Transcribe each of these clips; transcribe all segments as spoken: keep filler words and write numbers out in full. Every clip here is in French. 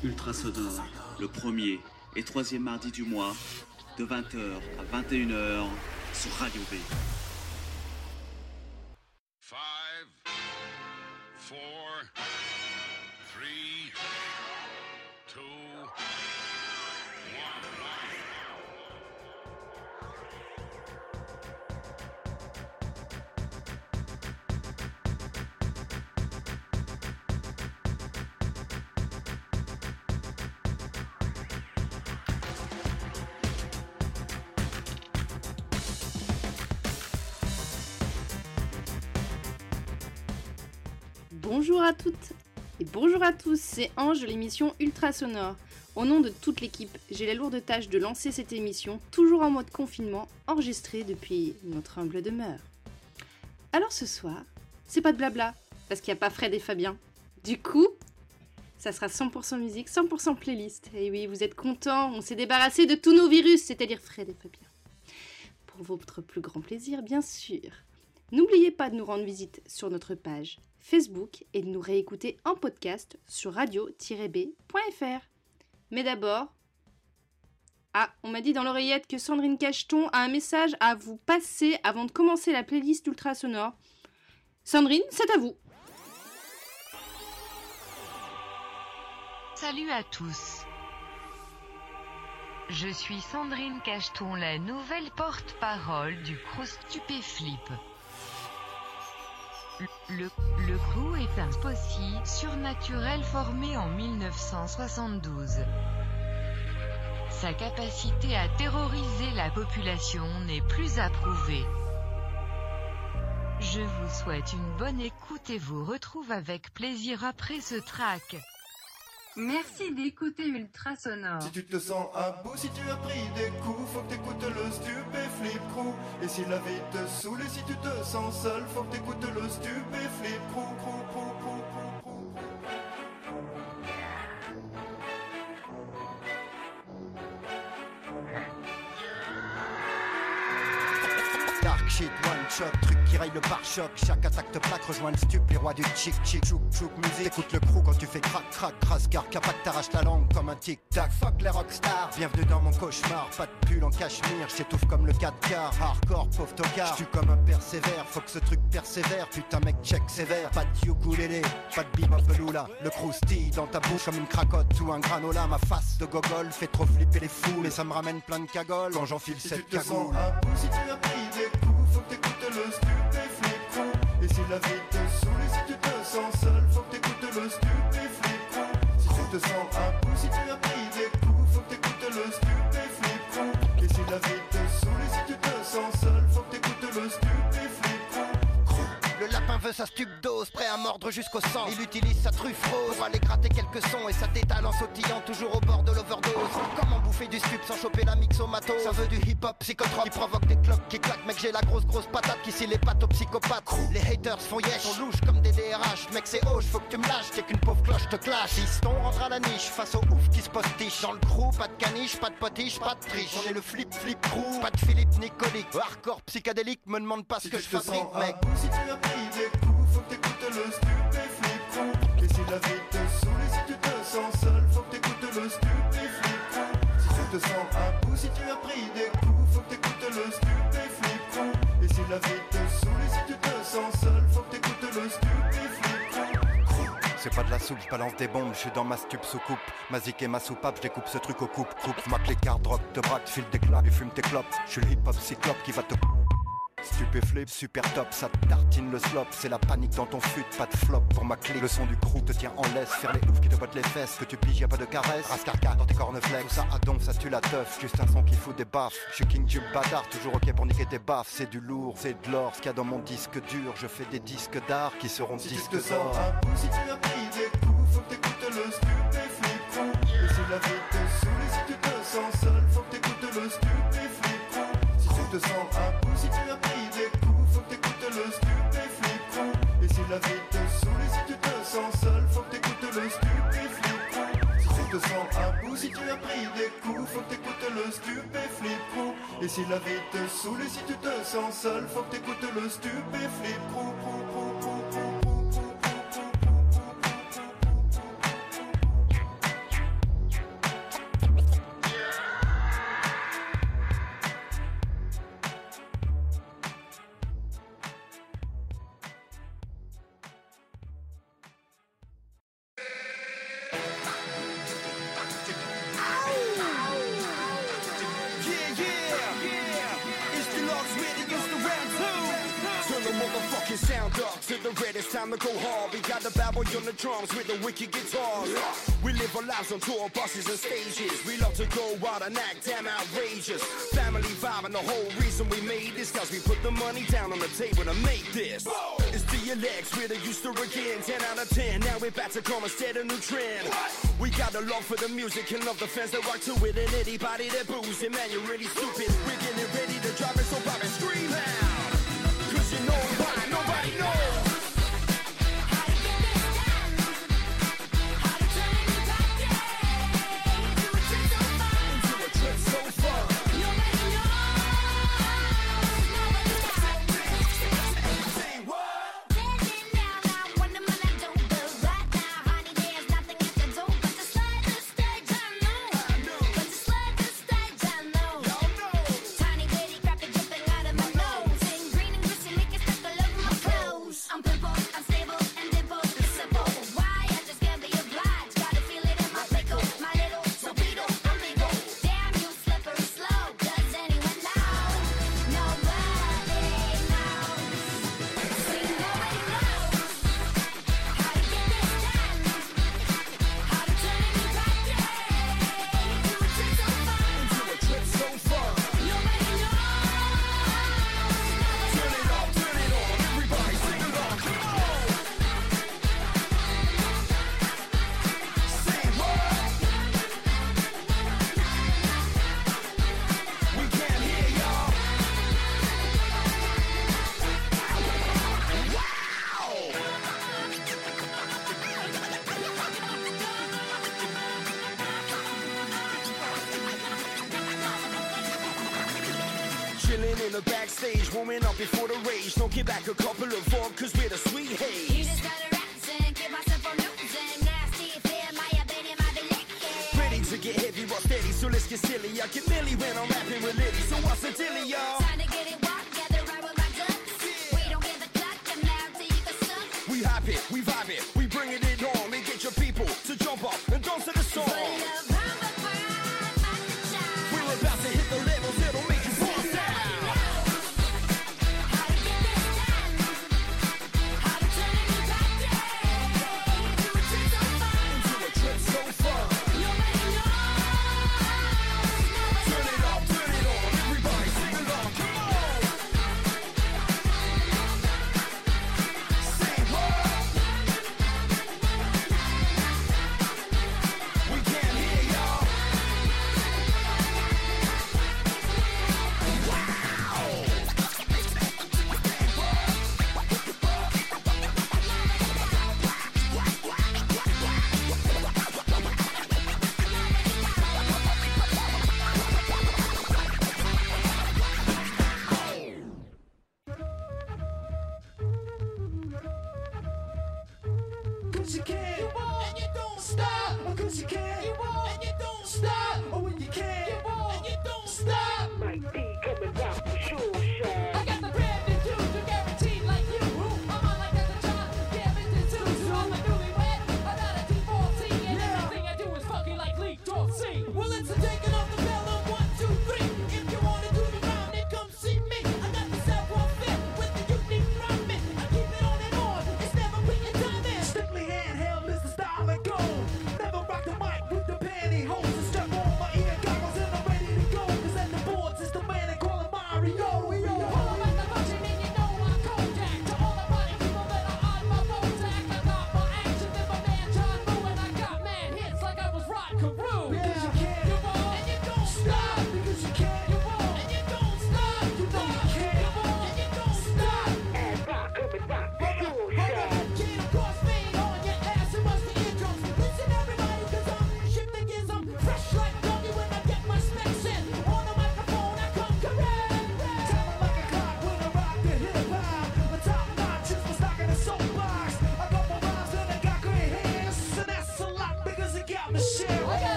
Ultra Sonore, le premier et troisième mardi du mois, de vingt heures à vingt et une heures sur Radio B. Five, four, three, two, one. Bonjour à toutes et bonjour à tous, c'est Ange de l'émission Ultra Sonore. Au nom de toute l'équipe, j'ai la lourde tâche de lancer cette émission, toujours en mode confinement, enregistrée depuis notre humble demeure. Alors ce soir, c'est pas de blabla, parce qu'il n'y a pas Fred et Fabien. Du coup, ça sera cent pour cent musique, cent pour cent playlist. Et oui, vous êtes contents, on s'est débarrassé de tous nos virus, c'est-à-dire Fred et Fabien. Pour votre plus grand plaisir, bien sûr. N'oubliez pas de nous rendre visite sur notre page Facebook et de nous réécouter en podcast sur radio tiret b point f r. Mais d'abord... Ah, on m'a dit dans l'oreillette que Sandrine Cacheton a un message à vous passer avant de commencer la playlist Ultra Sonore. Sandrine, c'est à vous. Salut à tous. Je suis Sandrine Cacheton, la nouvelle porte-parole du crew Stupéflip. Le, le crew est un possi surnaturel formé en mille neuf cent soixante-douze. Sa capacité à terroriser la population n'est plus approuvée. Je vous souhaite une bonne écoute et vous retrouve avec plaisir après ce track. Merci d'écouter Ultra Sonore. Si tu te sens à bout, si tu as pris des coups, faut que t'écoutes le Stupéflip Crew. Et si la vie te saoule et si tu te sens seul, faut que t'écoutes le Stupéflip Crew, crew, crew, crew, crew, crew. Dark shit, one shot, truc qui raye le pare-choc. Chaque attaque te plaque, rejoins le stup, les rois du chic chic. Chouk chouk musique, écoute le crew quand tu fais crac crac. Crascar, capac t'arrache la langue comme un tic-tac. Fuck les rockstars, bienvenue dans mon cauchemar. Pas de pull en cachemire, j'étouffe comme le quatre quarts. Hardcore, pauvre tocard, j'tue comme un persévère. Faut que ce truc persévère, putain mec check sévère. Pas de ukulélé, pas de bebop veloula. Le croustille dans ta bouche comme une cracotte ou un granola. Ma face de gogol fait trop flipper les fous, mais ça me ramène plein de cagoles quand j'enfile Si cette tu te cagoule. sens à bout, si tu as pris des coups, faut que t'écoutes le Stupéflip Crew. Et si la vie te saoule et si tu te sens seul, faut que t'écoutes le Stupéflip Crew. Si tu te sens à bout, si tu as pris des coups, faut que t'écoutes le Stupéflip Crew. Et si la vie te saoule et si tu te sens seul, faut que t'écoutes le Stupéflip Crew. Le lapin veut sa stupdose, prêt à mordre jusqu'au sang. Il utilise sa truffe rose pour aller gratter quelques sons. Et ça détale en sautillant, toujours au bord de l'overdose. Comment bouffer du stup sans choper la mixomato? Ça veut du hip-hop psychotrope qui provoque des cloques qui claquent. Mec, j'ai la grosse grosse patate qui scie les pattes aux psychopathes. Les haters font yesh, on louche comme des D R H. Mec, c'est hoche, faut que tu me lâches, t'es qu'une pauvre cloche te clash. Fiston rentre à la niche, face au ouf qui se postiche. Dans le crew, pas de caniche, pas de potiche, pas de triche. On est le flip flip crew, pas de Philippe Nicolique. Hardcore psychédélique, me demande pas ce Si que tu je te fabrique, sens à mec. bout, si tu as pris des coups, faut que t'écoutes le Stupéflip Crew. Et si la vie te saoule et si tu te sens seul, faut que t'écoutes le Stupéflip Crew. Si tu te sens à bout, si tu as pris des coups, faut que t'écoutes le Stupéflip Crew. Et si la vie te saoule et si tu te sens seul, faut que t'écoutes le Stupéflip Crew. C'est pas de la soupe, je balance des bombes, je suis dans ma stup sous coupe. Ma zik et ma soupape, je découpe ce truc au coupe coupe. Ma clé carte drop, te braque, file des claques et fume tes clopes. Je suis le hip hop cyclope qui va te Stupéflip, super top, ça te tartine le slop. C'est la panique dans ton fut, pas de flop pour ma clé. Le son du crew te tient en laisse, faire les oufs qui te bottent les fesses. Que tu piges, y'a pas de caresse, rascarca dans tes corneflex. Tout ça à donf, ça tue la teuf, juste un son qui fout des baffes. Je suis king du bâtard, toujours ok pour niquer tes baffes. C'est du lourd, c'est de l'or, ce qu'il y a dans mon disque dur. Je fais des disques d'art qui seront Si tu disques te sens d'or. à bout, si tu as pris des coups, faut que t'écoutes le Stupéflip Crew. Et si la vie te saoule et si tu te sens seul, faut que t'écoutes le Stupéflip Crew. Si tu te sens à bout, si tu as pris des coups, faut que t'écoutes le Stupéflip Crew. Et si la vie te saoule et si tu te sens seul, faut que t'écoutes le Stupéflip Crew. Si tu te sens à bout, si tu as pris des coups, faut que t'écoutes le Stupéflip Crew. Et si la vie te saoule et si tu te sens seul, faut que t'écoutes le Stupéflip Crew. Crew, crew, crew, crew, crew, crew, crew, crew, crew, crew, crew. time to go hard. We got the bad boy on the drums with the wicked guitars. We live our lives on tour buses and stages. We love to go wild and act damn outrageous. Family vibe and the whole reason we made this, cause we put the money down on the table to make this. It's D L X, we're the used to again. ten out of ten, now we're back to come and set a new trend. We got a love for the music and love the fans that rock to it. And anybody that boos it, man, you're really stupid. We're getting ready to drop it, so pop and scream out. Cause you know why nobody knows. In the backstage, warming up before the rage. Don't get back a couple of vodkas with a sweet haze. You just gotta rise and keep myself from losing. Nasty, feel my ability, my ability. Ready to get heavy but steady, so let's get silly. I get milly when I'm rapping with Liddy, so what's the dilly, y'all? Time to get it walk, gather right with my ducks. Yeah. We don't get the clock, and now till you can suck. We hype it, we vibe it, we bringing it on. And get your people to jump up and dance to the song. Full of humble pride, my child. We're about to hit the levels, it'll make you fall down.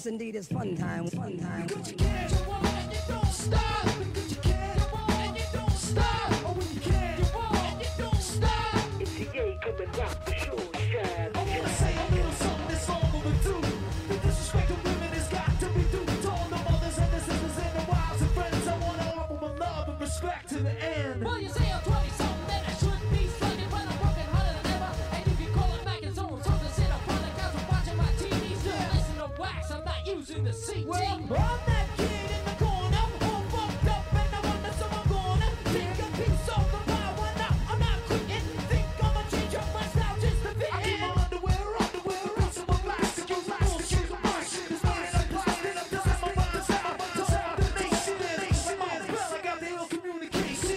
Yes, indeed, it's fun time, fun time. Cause you can't go on and you don't stop. Cause you can't go on and you don't stop. Oh, when you can't go on and you don't stop. It's the A coming rock the show shine. I wanna say a little something that's all overdue. The disrespect of women has got to be due to all the mothers and the sisters and the wives and friends. I wanna offer my love and respect to the end. Well, you say I'm twenty-something, then I should be slugging, but I'm working harder than ever. And if you call it back in zone, so to sit up on the couch and watching my T V, still listen to wax. I'm not using the C T. Well, I'm that kid in the corner, all fucked up, and I wonder someone gonna take a piece of the power. Now I'm not quitting. Think I'ma change up my style just to fit in. I keep my underwear, underwear, piece of my blast, excuse my excuse my shit is mine. I'm blasting, I'm done, my mind's out, my mind's out. The nation is, I'm on the bell, I got the ill communication.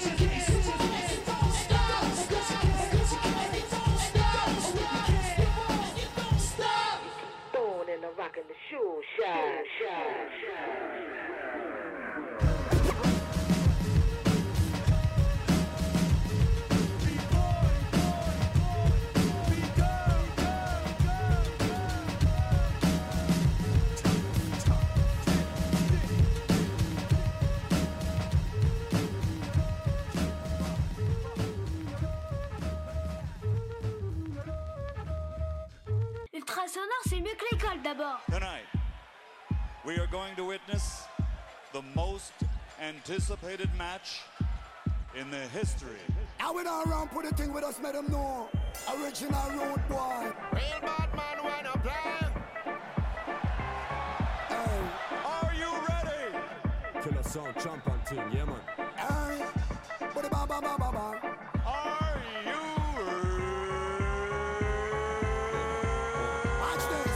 Born in the rock and the shoe shine, shine, shine. Ultrasonore, c'est mieux que l'école d'abord. Tonight, we are going to witness the most anticipated match in the history. I went around, put the thing with us, made them know. Original road boy. Real bad man wanna play. Hey. Are you ready? Killer sound, champion team, yeah man. Hey. Put it ba ba ba ba ba. Are you Watch this.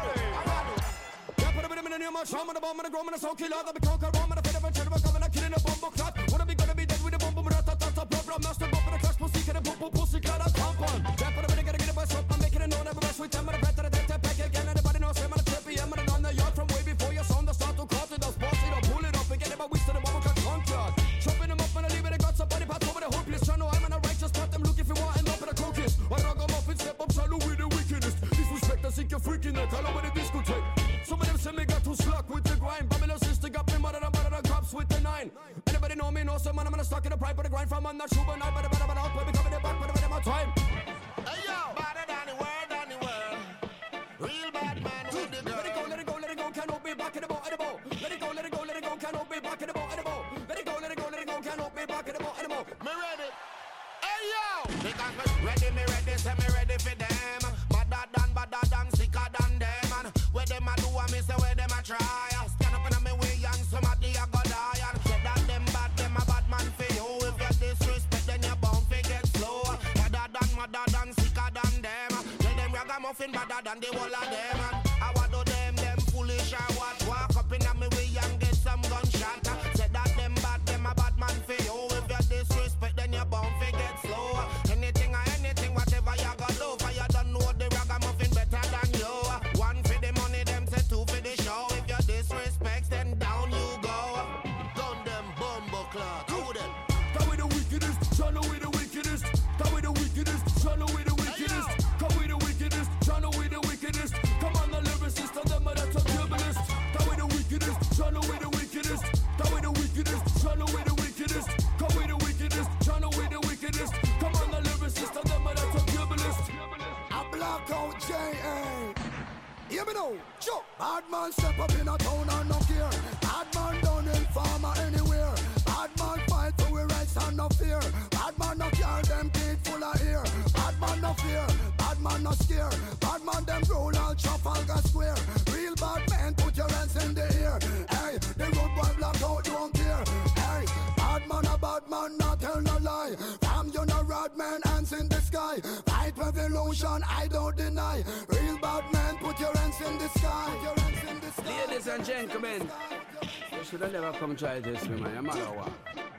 Yeah, put a bit of in your mouth, show me the bomb and the grom and the soul killer. That be conquer Rome and the fed of a cherry, coming and killing a bomb clot. Wanna be gonna be dead with a bomb, bomb, rat, tat, tat, problem. Master bomb and a clash, pussy, can a boom, boom, pussy, clad, a compound. Yeah, put a bit of get a get a bus up, I'm making it known, everybody sweet time, and a better than that back again. Everybody knows I'm on a trippy, I'm on the yard from way before your sound, the start to cut it, the sports, it up, pull it up, and get it, but we still the bomb, cut, conquer. Chopping them up and I leave it, I got somebody pass over the whole place. Try know I'm in a righteous spot, them look if you want, and up in a cookies. I rock them up and step up, salute with the wickedest. Disrespect, I think you're freaking it, all over the discotheque. Some of them say me got too slack with the grind. Babylon sister got me mother and mother and cops with the nine. Anybody know me, know some man, I'm gonna stuck in the pride, but the grind from I'm not sure, but not better, better, better, out, but becoming the back, but the my time. Hey yo, better than the world, than the world. Real bad man with the girl. Let it go, let it go, let it go, can't hold me back in the boat, in the boat. Let it go, let it go, let it go, can't hold me back in the boat, in the boat. Let it go, let it go, let it go, can't hold me back in the boat, in the boat. Me ready. Hey yo, because me ready, me ready, say me ready for them. Badder than, badder than, sicker than them. And where them a do, I me say where them a try. Stand up in me way and somebody a go die. And say that them bad, them a bad man for you. If you disrespect, then you're bound to get slow. Badder than, badder than, sicker than them. Tell them ragamuffin badder than the whole of them. And I want to them, them foolish or what. Walk up in me way and get some gunshot. Say that them bad, them a bad man for you. If you disrespect, then you're bound to get slow. Anything or anything, whatever you got do. For you don't know the ragamuffin better than you. One for the money, them say two for the show. If you disrespect, then down you go. Gun them bumbo clock. Who them? Come with the wickedest, Channel with the wickedest. Come with the wickedest, Channel with the wickedest. Come with the wickedest, Channel with the wickedest. Come on the lyricist and them that's a turbulist. Come with the wickedest, Channel with the wickedest. Come with the wickedest, Channel with the wickedest. Come with the wickedest, Channel with the wickedest. Come on the lyricist and them that's a turbulist. A blackout J A. Hear me now, Joe. Bad man step up in a town and no care. Bad man down in farmer anywhere. Bad man fight for we rights and no fear. Bad man no care, them teeth full of ear. Bad man no fear, bad man no scare. Bad man them roll all Trafalgar Square. Real bad man, put your hands in the air. Hey, the road boy blackout don't care. Hey, bad man a bad man, not tell no lie. Fam you no rod man, hands in the sky. Fight revolution, I don't deny. Real bad man, put your hands in the sky. Put your hands in the sky. Ladies and gentlemen, you should have never come try this with me, no matter what.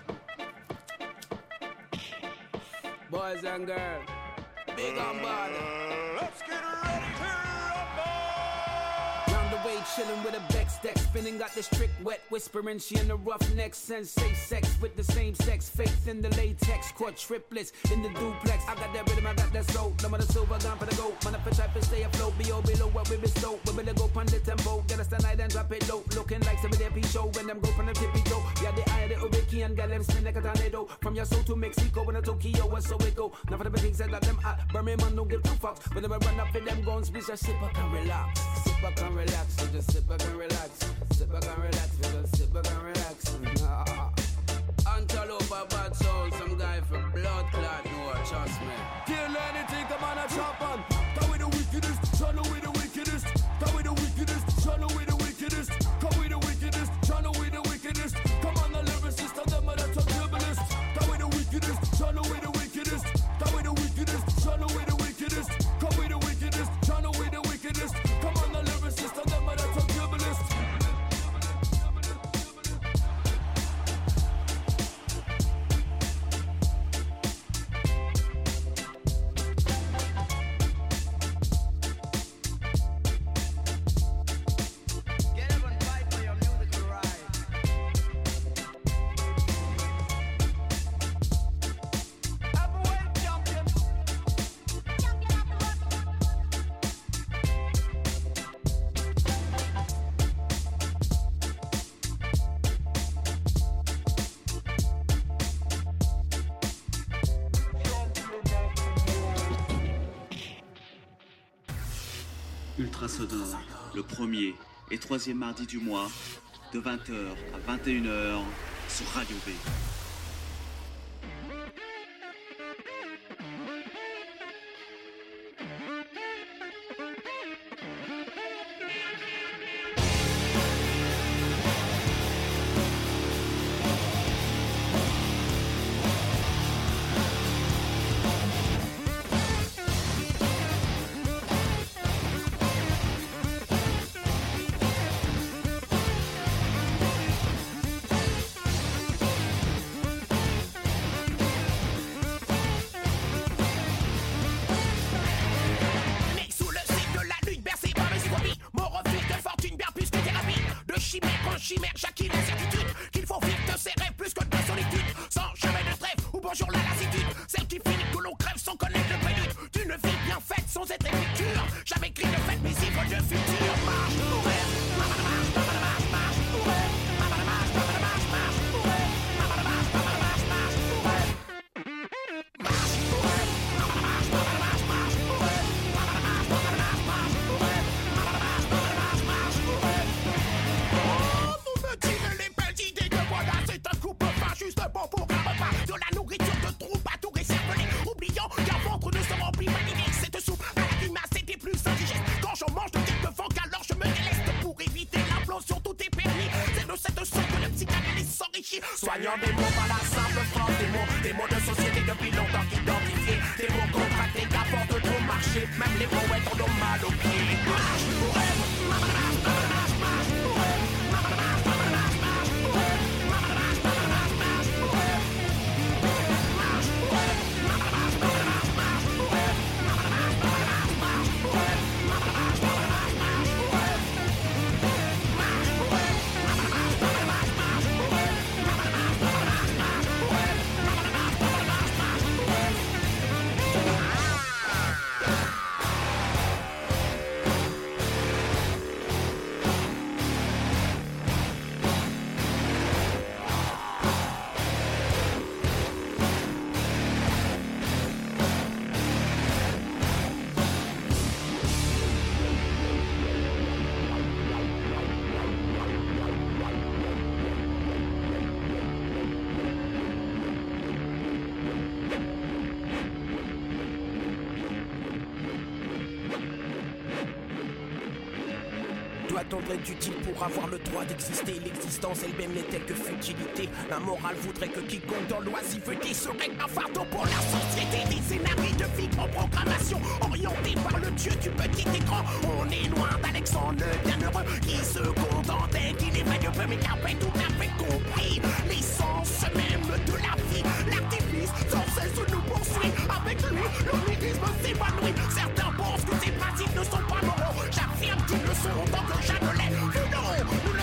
Boys and girls, big on bad. Let's get ready to rumble. Round the way chilling with a Bex deck, spinning got the strict wet, whispering she in the rough neck, sense safe sex with the same sex, faith in the latex, quad triplets in the duplex. I got that rhythm, I got that soul. No more the silver gun for the gold. Man, if I try to stay afloat, be all below what we bestow. We better go on the tempo, get us tonight and drop it low. Looking like some of their P show when them go on the tippy toe. Yeah, the eye of the Ubiki and got them spin like a tornado. From your soul to Mexico and a Tokyo, and so it go. Now for the big things that them at Birmingham, don't give two fucks. But never run up in them guns, we just sit back and relax. Sit back and relax, so just sit back and relax. Sit back and relax, we just sit back and relax. Until over bad soul, some guy for blood clot, no, trust me. Kill anything, come on and chop on. Come with the wickedest, channel with the wickedest. Come with the wickedest, channel with the wickedest. Come with the wickedest, channel with the wickedest. Come on the lyricist and them are the turntablist. Come with the wickedest, channel with the wickedest. Come with the wickedest, channel with the wickedest. Come with the wickedest, channel with the wickedest. Come on the lyricist and them are the turntablist. Ultra Sonore, le premier et troisième mardi du mois, de vingt heures à vingt et une heures sur Radio B. Chimère, j'acquis l'incertitude qu'il faut vivre de ses rêves plus que de solitude. Sans jamais de trêve ou bonjour la lassitude. Celle qui finit que l'on crève sans connaître le prélude d'une vie bien faite sans être écriture. J'avais écrit le fait mes livres de futur. Marche, rêve, marche, marche, marche, marche, rêve, marche, marche, marche, marche, rêve, marche, marche, marche, marche, rêve, marche, rêve, marche, marche, marche, marche, rêve, marche, marche, marche, marche, rêve, marche, marche, marche, rêve. Tirez les belles idées que voilà, c'est un coupe fin juste bon pour un repas. De la nourriture de troupe à tout récervelé. Oubliant qu'un ventre ne se remplit pas d'idées. Cette soupe à la grimace était plus indigeste. Quand j'en mange de quelques vents, alors je me déleste. Pour éviter l'implosion, tout est permis. C'est de cette sorte que le psychanalyste s'enrichit. Soignant des mots par la simple force des mots. Des mots de société depuis longtemps identifiés. Des mots contractés qu'apportent trop marché. Même les poètes en ont mal au pied. Marche, rêve, marche, marche, marche, marche, rêve. Doit-on être utile pour avoir le droit d'exister? L'existence elle-même n'est-elle que futilité? La morale voudrait que quiconque dans l'oisiveté serait un fardeau pour la société. Des scénarios de vie en programmation orientés par le dieu du petit écran. On est loin d'Alexandre le bienheureux qui se contentait qu'il est vrai de peu mais qui avait tout à fait compris l'essence même de la vie. L'artifice sans cesse nous poursuit. Avec lui, l'omnidisme s'évanouit. Certains pensent que ces principes ne sont pas moraux. J'affirme qu'ils le sont tant que je ne l'ai vu. Non, nous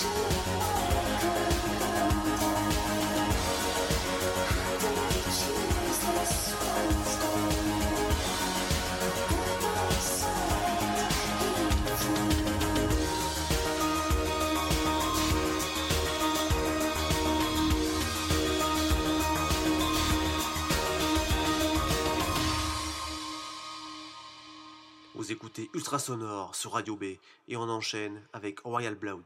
Vous écoutez Ultrasonore sur Radio B et on enchaîne avec Royal Blood.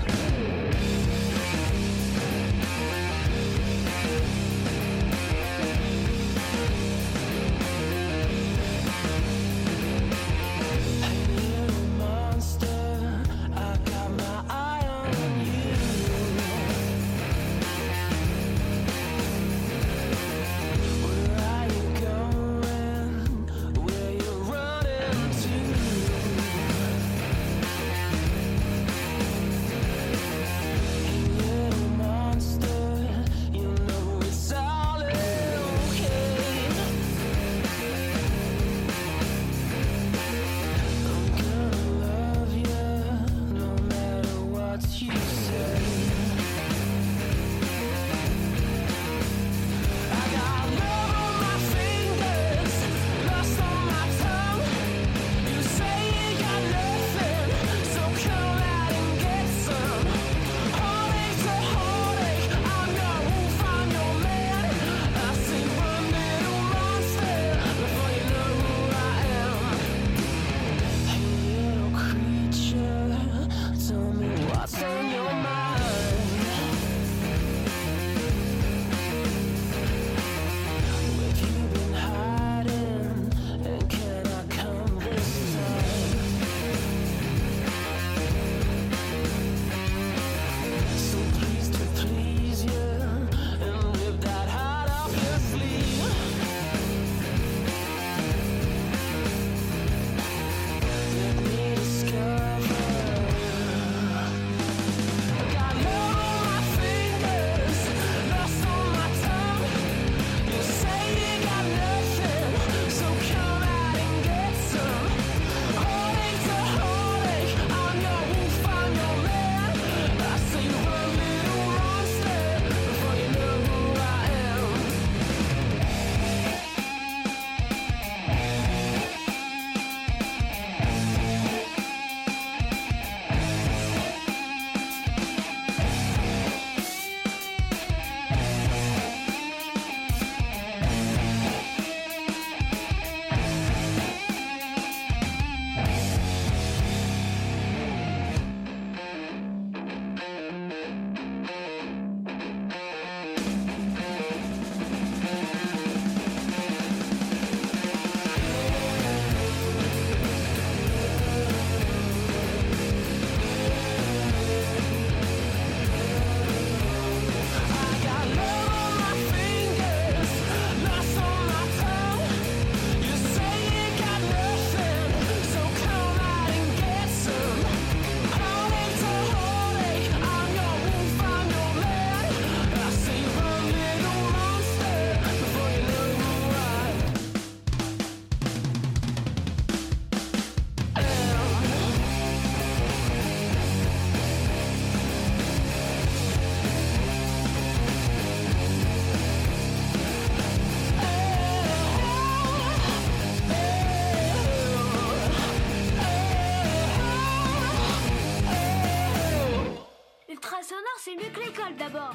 c'est mieux que l'école d'abord.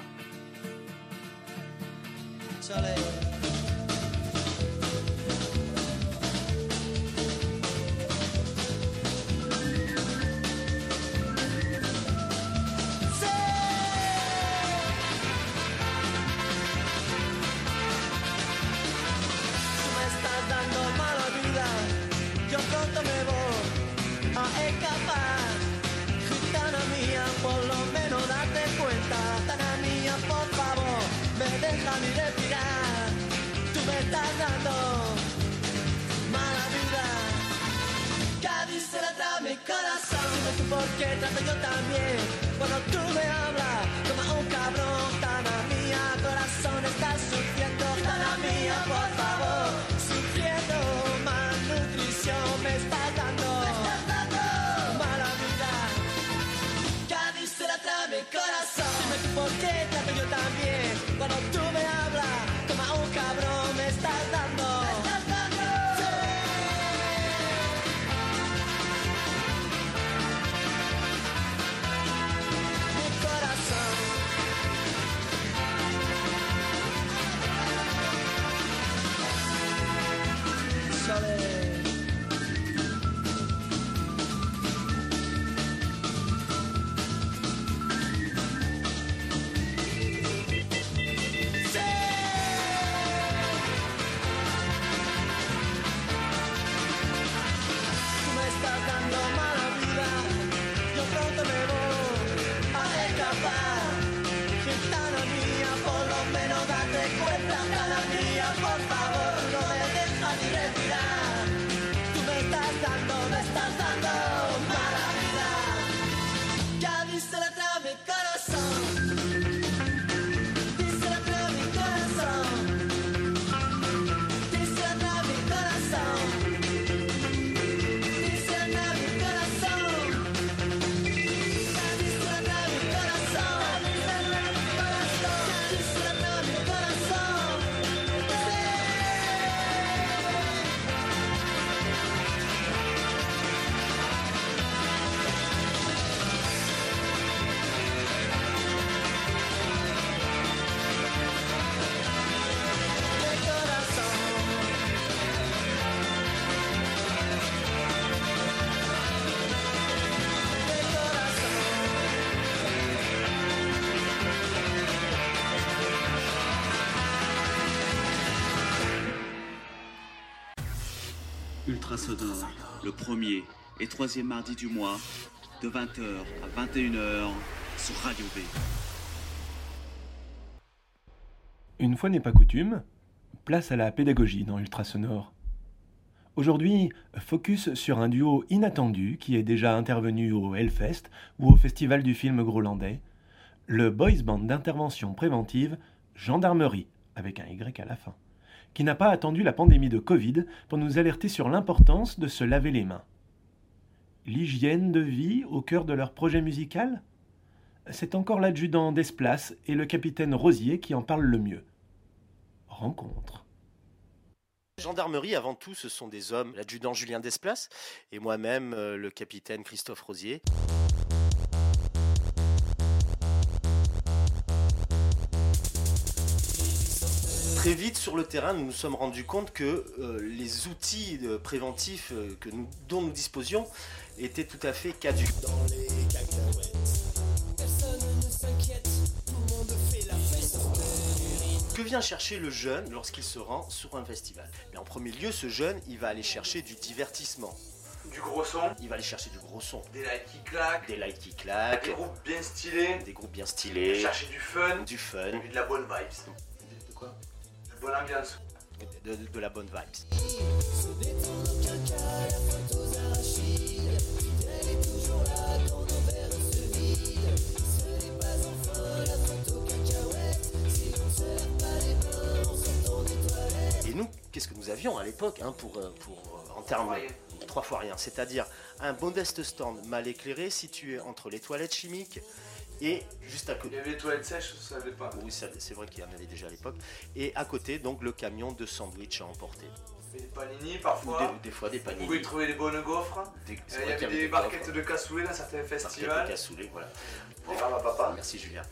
Soleil. Yo pronto me voy a escapar. Gitana mía, por lo menos date cuenta. Gitana mía, por favor, me deja ni respirar. Tú me estás dando mala vida. Cádiz se la trae mi corazón. Dime tú por qué trato yo también. Cuando tú me hablas como un cabrón. Gitana mía, corazón, estás sufriendo. Gitana mía, por favor, sufriendo. Me está dando, me está dando mala vida. Cádiz se la trae mi mi corazón. Dime tú por qué trato yo también. Cuando tú me hablas, como a un cabrón me estás dando. Me estás dando. Sí. Mi corazón. Sole. Ultrasonore, le premier et troisième mardi du mois, de vingt heures à vingt et une heures, sur Radio B. Une fois n'est pas coutume, place à la pédagogie dans Ultrasonore. Aujourd'hui, focus sur un duo inattendu qui est déjà intervenu au Hellfest ou au Festival du film grolandais, le boys band d'intervention préventive Gendarmerie, avec un Y à la fin, qui n'a pas attendu la pandémie de Covid pour nous alerter sur l'importance de se laver les mains. L'hygiène de vie au cœur de leur projet musical ? C'est encore l'adjudant Desplaces et le capitaine Rosier qui en parlent le mieux. Rencontre. Gendarmerie, avant tout, ce sont des hommes, l'adjudant Julien Desplaces et moi-même, euh, le capitaine Christophe Rosier. Très vite sur le terrain, nous nous sommes rendus compte que euh, les outils euh, préventifs euh, que nous, dont nous disposions étaient tout à fait caducs. Dans les cacahuètes, personne ne s'inquiète, tout le monde fait la fête. Que vient chercher le jeune lorsqu'il se rend sur un festival ? Mais en premier lieu, ce jeune, il va aller chercher du divertissement. Du gros son. Il va aller chercher du gros son. Des lights qui claquent. Des lights qui claquent. Des groupes bien stylés. Des groupes bien stylés. Chercher du fun. Du fun. Et de la bonne vibes. De quoi ? De bonne ambiance. De, de, de la bonne vibes. Et nous, qu'est-ce que nous avions à l'époque hein, pour, pour, en termes trois fois rien, c'est-à-dire un modeste stand mal éclairé situé entre les toilettes chimiques et juste à côté. Il y avait les toilettes sèches, ça savait pas. Oui, ça, c'est vrai qu'il y en avait déjà à l'époque. Et à côté, donc le camion de sandwich à emporter. Des panini parfois. Des, des fois des panini. Vous pouvez trouver des bonnes gaufres. Des, euh, il y avait des, des barquettes de cassoulet dans certains festivals. Barquettes de cassoulet, voilà. Des rames à papa. Merci Julien.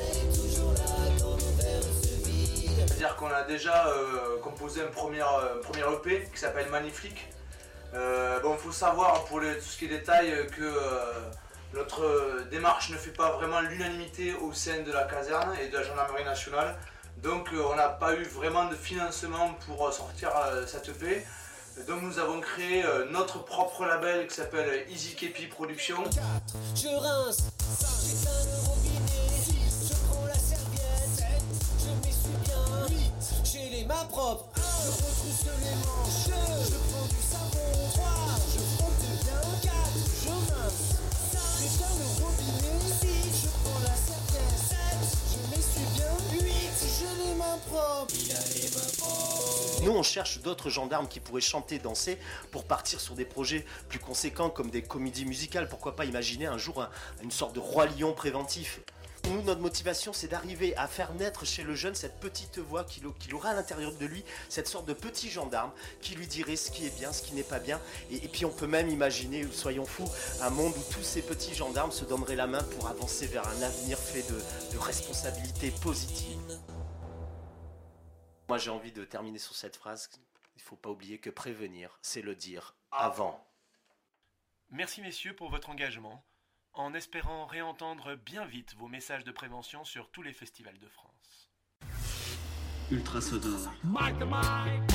C'est-à-dire qu'on a déjà euh, composé un premier, euh, premier E P qui s'appelle Magnifique. Euh, bon, il faut savoir pour les, tout ce qui est détail que euh, notre euh, démarche ne fait pas vraiment l'unanimité au sein de la caserne et de la gendarmerie nationale. Donc euh, on n'a pas eu vraiment de financement pour euh, sortir euh, cette E P. Donc nous avons créé euh, notre propre label qui s'appelle Easy Kepi Productions. Je rince, j'éteins le robinet, je prends la serviette, je m'essuie bien, huit, j'ai les mains propres, un, je retrousse les manches, je prends du savon, trois, je frotte bien, quatre, je rince, cinq, j'éteins le robinet, six, je prends la serviette, sept, je m'essuie bien, huit, j'ai les mains propres, il a les mains propres. Nous, on cherche d'autres gendarmes qui pourraient chanter, danser pour partir sur des projets plus conséquents comme des comédies musicales. Pourquoi pas imaginer un jour un, une sorte de roi lion préventif. Nous, notre motivation, c'est d'arriver à faire naître chez le jeune cette petite voix qu'il qu'il aura à l'intérieur de lui, cette sorte de petit gendarme qui lui dirait ce qui est bien, ce qui n'est pas bien. Et, et puis on peut même imaginer, soyons fous, un monde où tous ces petits gendarmes se donneraient la main pour avancer vers un avenir fait de, de responsabilité positive. Moi, j'ai envie de terminer sur cette phrase. Il ne faut pas oublier que prévenir, c'est le dire avant. Merci messieurs pour votre engagement, en espérant réentendre bien vite vos messages de prévention sur tous les festivals de France. Ultra sonore. Mike the Mike.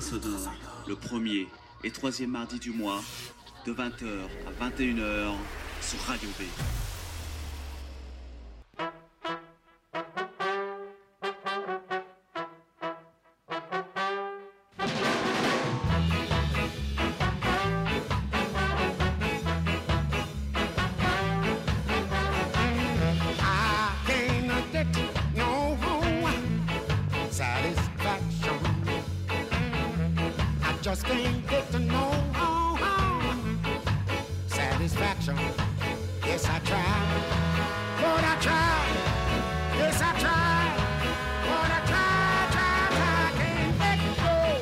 Sonore, le premier et troisième mardi du mois, de vingt heures à vingt et une heures, sur Radio B. Just can't get to know satisfaction. Yes, I tried, but I tried. Yes, I tried, but I tried, tried, tried. Can't let go.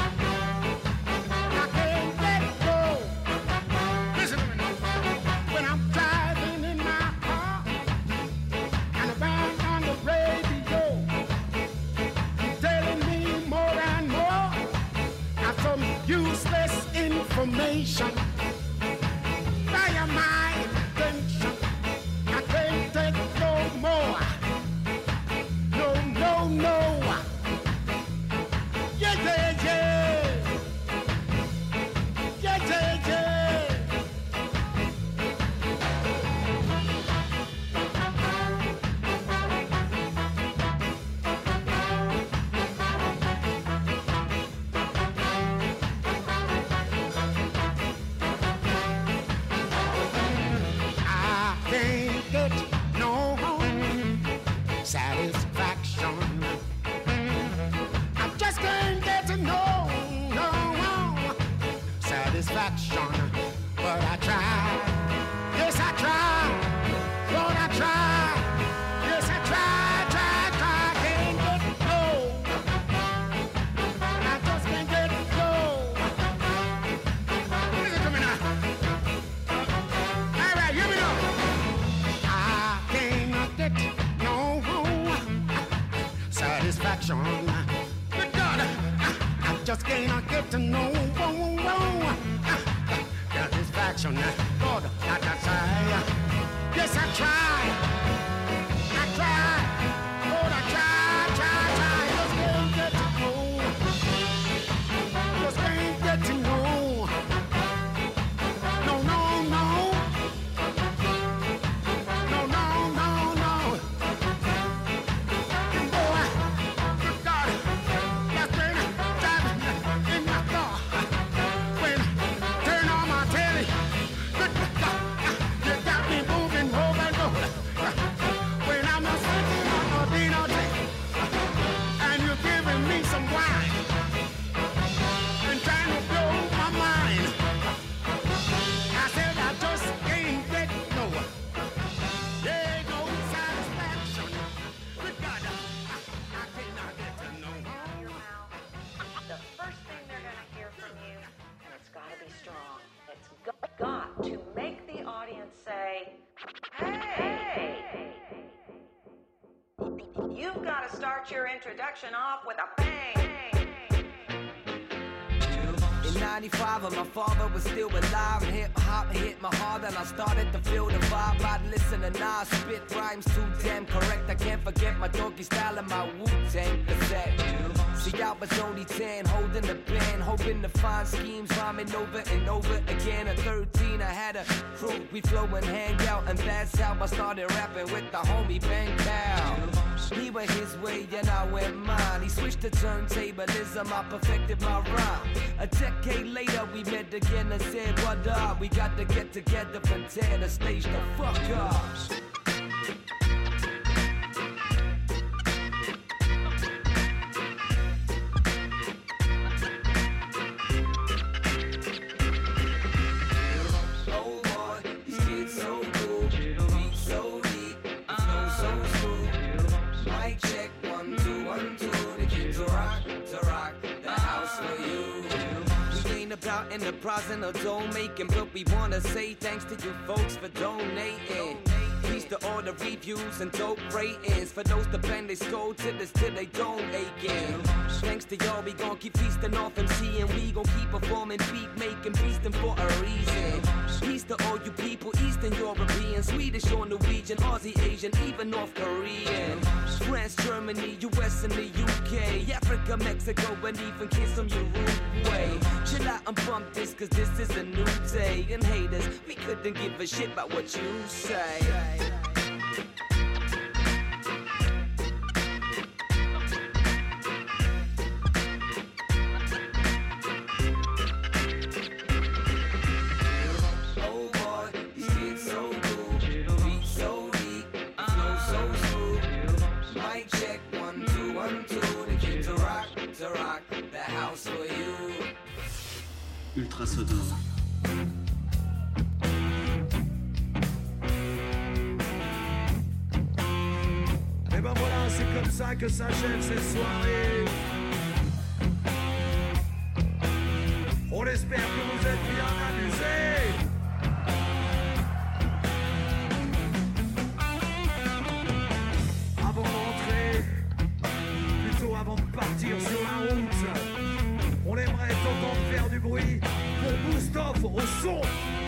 I can't let go. Listen to me now. When I'm driving in my car and the band on the radio, you're telling me more and more. Some useless information by my attention. I can't take no more. No, no, no. Yeah, yeah, yeah. Yeah, yeah, yeah. Satisfaction. I just can't get to know, no, no, satisfaction. But I try, yes I try, Lord I try, yes I try, try, try, can't get no, I just can't get no. Listen to me now. All right, here we go. I can't get no satisfaction. Good God, I, I just can't get to know satisfaction. Lord, I try. Yes, I try. I try. Lord, I try, try, try. Just can't get to know. Just can't get to know. No, no, no. No, no, no, no. Got to make the audience say, hey! You've got to start your introduction off with a bang! In ninety-five, when my father was still alive, hip-hop hit my heart and I started to feel the vibe. I'd listen to Nas, spit rhymes too damn correct. I can't forget my doggy style and my Wu-Tang cassette. See, I was only ten, holding the pen, hoping to find schemes, rhyming over and over again. At thirteen, I had a crew, we flow and hang out, and that's how I started rapping with the homie Bang Pow. He went his way and I went mine. He switched to turntablism, I perfected my rhyme. A decade later, we met again and said, what up? We got to get together and tear the stage the fuck up. In the process of dough making, but we wanna say thanks to you folks for donating. Peace to all the reviews and dope ratings. For those that bend they skull to this till they don't again. Thanks to y'all, we gon' keep feasting off M C and we gon' keep performing, beat making, beastin' for a reason. Peace to all you people, east Eastern European, Swedish or Norwegian, Aussie, Asian, even North Korean. France, Germany, U S and the U K, Africa, Mexico, and even kids from Uruguay. Chill out and bump this, cause this is a new day. And haters, we couldn't give a shit about what you say. Ultra sonore. Et ben voilà, c'est comme ça que s'achève cette soirée. On espère que vous êtes bien amusés. Avant d'entrer, plutôt avant de partir sur la route, on aimerait t'entendre faire du bruit pour Boost-Off au son.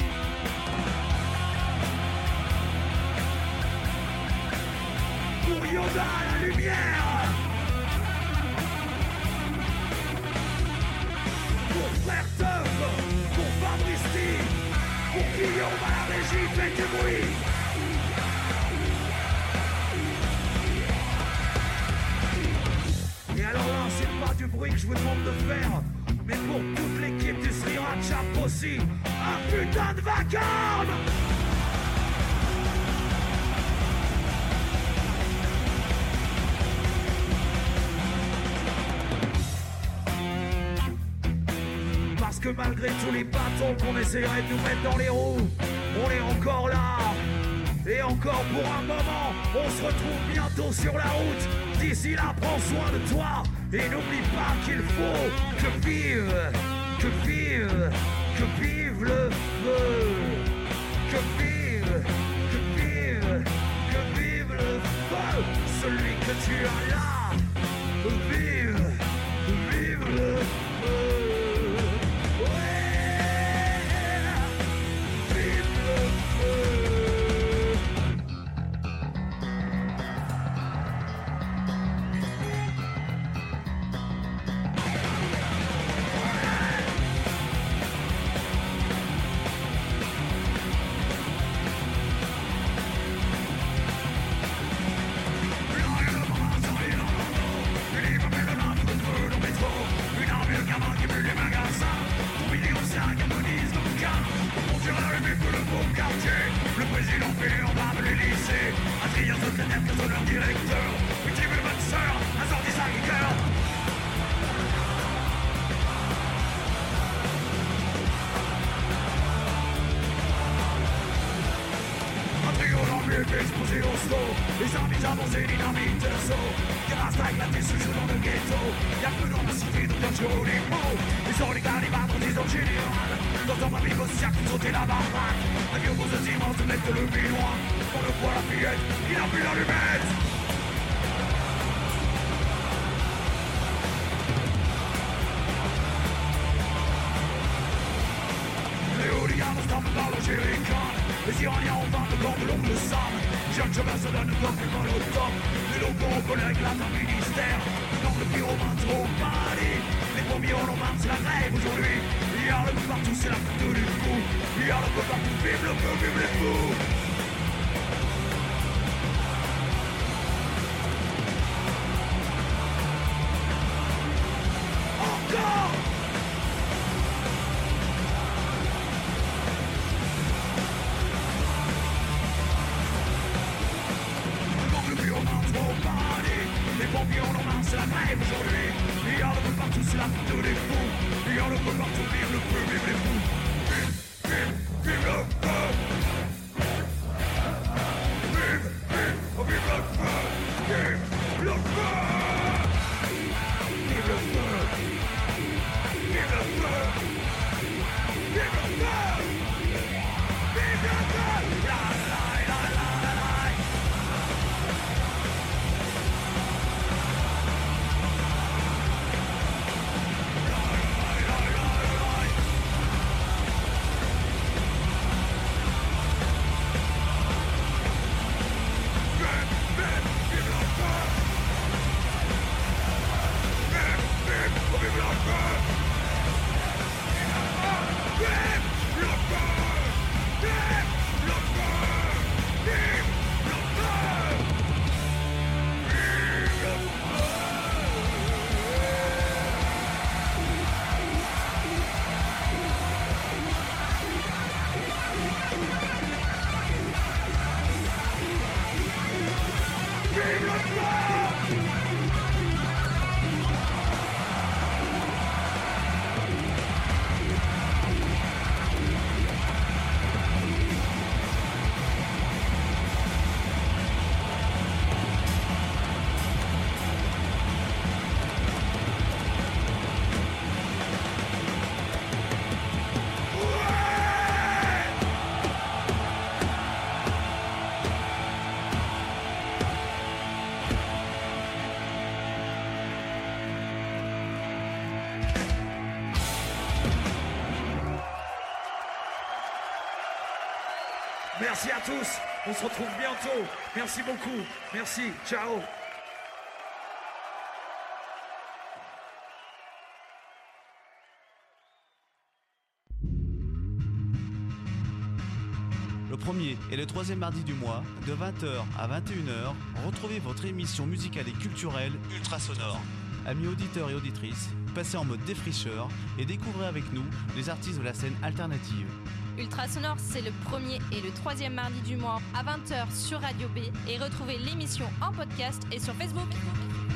Pour Yoda à la lumière. Pour Frère Teuf, pour Fabrice T, pour Guillaume à la régie, faites du bruit. Et alors là, c'est pas du bruit que je vous demande de faire, mais pour toute l'équipe du Sriracha aussi, un putain de vacarme. Parce que malgré tous les bâtons qu'on essaierait de nous mettre dans les roues, on est encore là. Et encore pour un moment, on se retrouve bientôt sur la route. D'ici là, prends soin de toi. Et n'oublie pas qu'il faut que vive, que vive, que vive le feu. Que vive, que vive, que vive le feu. Celui que tu as là, vive, vive le feu. Explosé au slow, les amis avancés, dynamite le saut. Grâce à éclater ce jeu dans le ghetto. Y'a que dans la cité de bien chaud les mots. Les solitaires, les barres, des autres générales. Dans ma vie, aussi à sauter la baraque. Un vieux beau immense de mettre le binois. On le voit la fillette, il a plus l'allumette. Les hooligans se tapent par le jerrycan. Les Iraniens ont vingt de blanc de l'ongle Sam. Jeune chemin se donne comme plus mal au top. Les locaux on collègue là d'un ministère. Dans le pyromane trop paradis. Les pompiers en Lombarde c'est la grève aujourd'hui. Il y a le feu partout, c'est la fête du fou. Il y a le feu partout, vive le feu, vive les fous. Encore. Les pompiers en Normand, c'est la grève aujourd'hui. Il y a le feu partout, c'est la fête des fous. Il y a le feu partout, vive le feu, vive les fous. Vive, vive, vive le feu. Merci à tous. On se retrouve bientôt. Merci beaucoup. Merci. Ciao. Le premier et le troisième mardi du mois, de vingt heures à vingt et une heures, retrouvez votre émission musicale et culturelle Ultrasonore. Amis auditeurs et auditrices, passez en mode défricheur et découvrez avec nous les artistes de la scène alternative. Ultrasonore, c'est le premier et le troisième mardi du mois à vingt heures sur Radio B et retrouvez l'émission en podcast et sur Facebook.